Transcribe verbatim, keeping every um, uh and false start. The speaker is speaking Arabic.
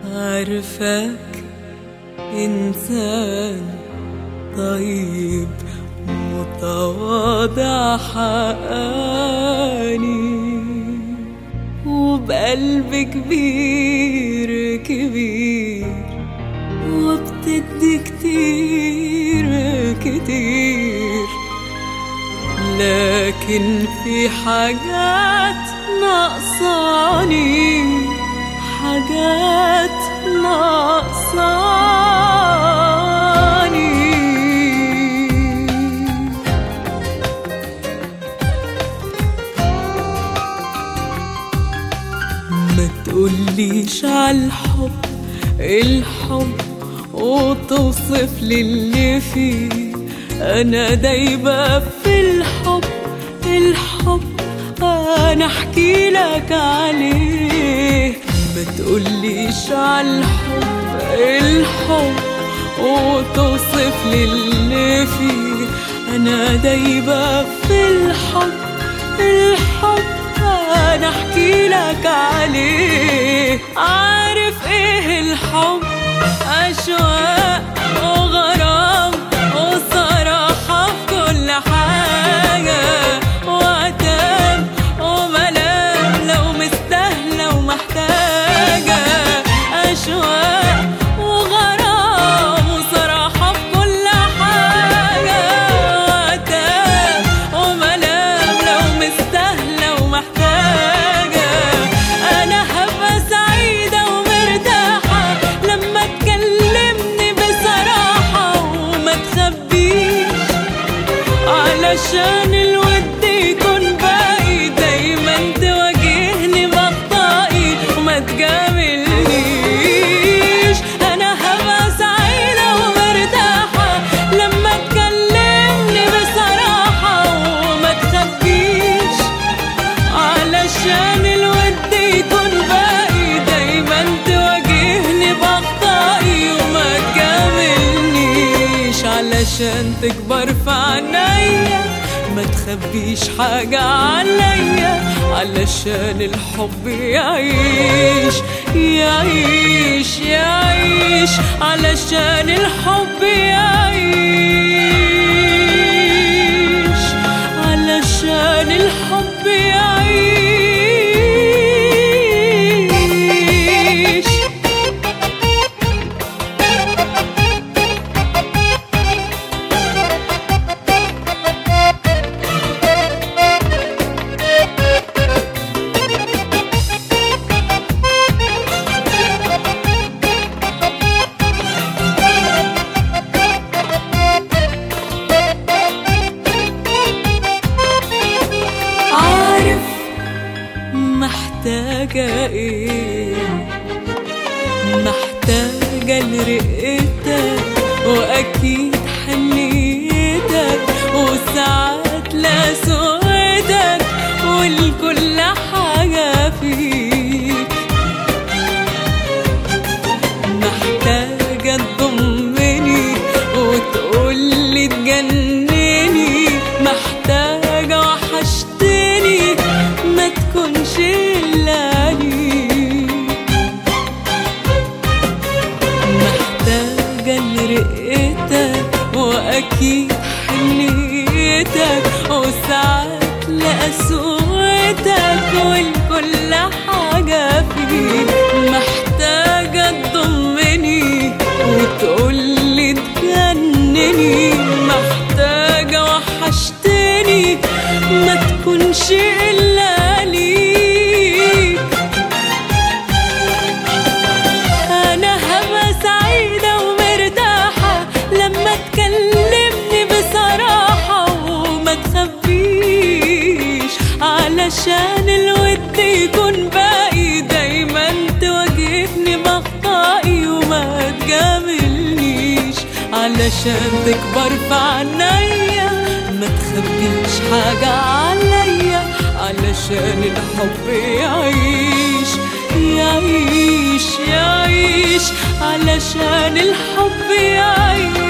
عارفك إنسان طيب متواضع حقاني، وبقلب كبير كبير، وبتدي كتير كتير، لكن في حاجات ناقصاني، حاجات ناقصاني. ما تقوليش عالحب الحب وتوصف لي اللي فيه، أنا دايبة في الحب الحب أنا أحكي لك عليه. ما تقوليش عالحب الحب وتوصف لي اللي فيه، أنا دايبة في الحب الحب أنا أحكي لك عليه. عارف إيه الحب؟ أشواق وغرام وصراحة في كل حاجة، وعتاب وملام لو مستاهلة ومحتاجة. أشواق وغرام وصراحة في كل حاجة، وعتاب وملام لو مستاهلة ومحتاجة. أنا هبقى سعيدة ومرتاحة لما تكلمني بصراحة وما تخبيش، علشان الود يكون باقي دايما تواجهني بأخطائي وما تجاملنيش. أنا هبقى سعيدة ومرتاحة لما تكلمني بصراحة وما تخبيش، علشان الود يكون باقي دايما تواجهني بأخطائي وما تجاملنيش، علشان تكبر في عينيا ما تخبيش حاجة عليا، علشان الحب يعيش يعيش يعيش، علشان الحب يعيش، علشان الحب يعيش. محتاجة ايه؟ محتاجة لرقتك واكيد حنيتك، وساعات لسوتك والكل حاجة فيك. محتاجة تضمني وتقولي تجنني، محتاجة وحشتني ما تكونش إلا ليك. محتاجة لرقتك وأكيد حنيتك، وساعات لقسوتك والكل حاجة فيك. محتاجة تضمني وتقولي تجنني، محتاجة وحشتني ما تكونش إلا ليك. أنا هبقى سعيدة ومرتاحة لما تكلمني بصراحة وما تخبيش، علشان الود يكون باقي دايما تواجهني بأخطائي وما تجاملنيش، علشان تكبر في عينيا ما تخبيش حاجة عليا، علشان الحب يعيش يعيش يعيش، علشان الحب يعيش.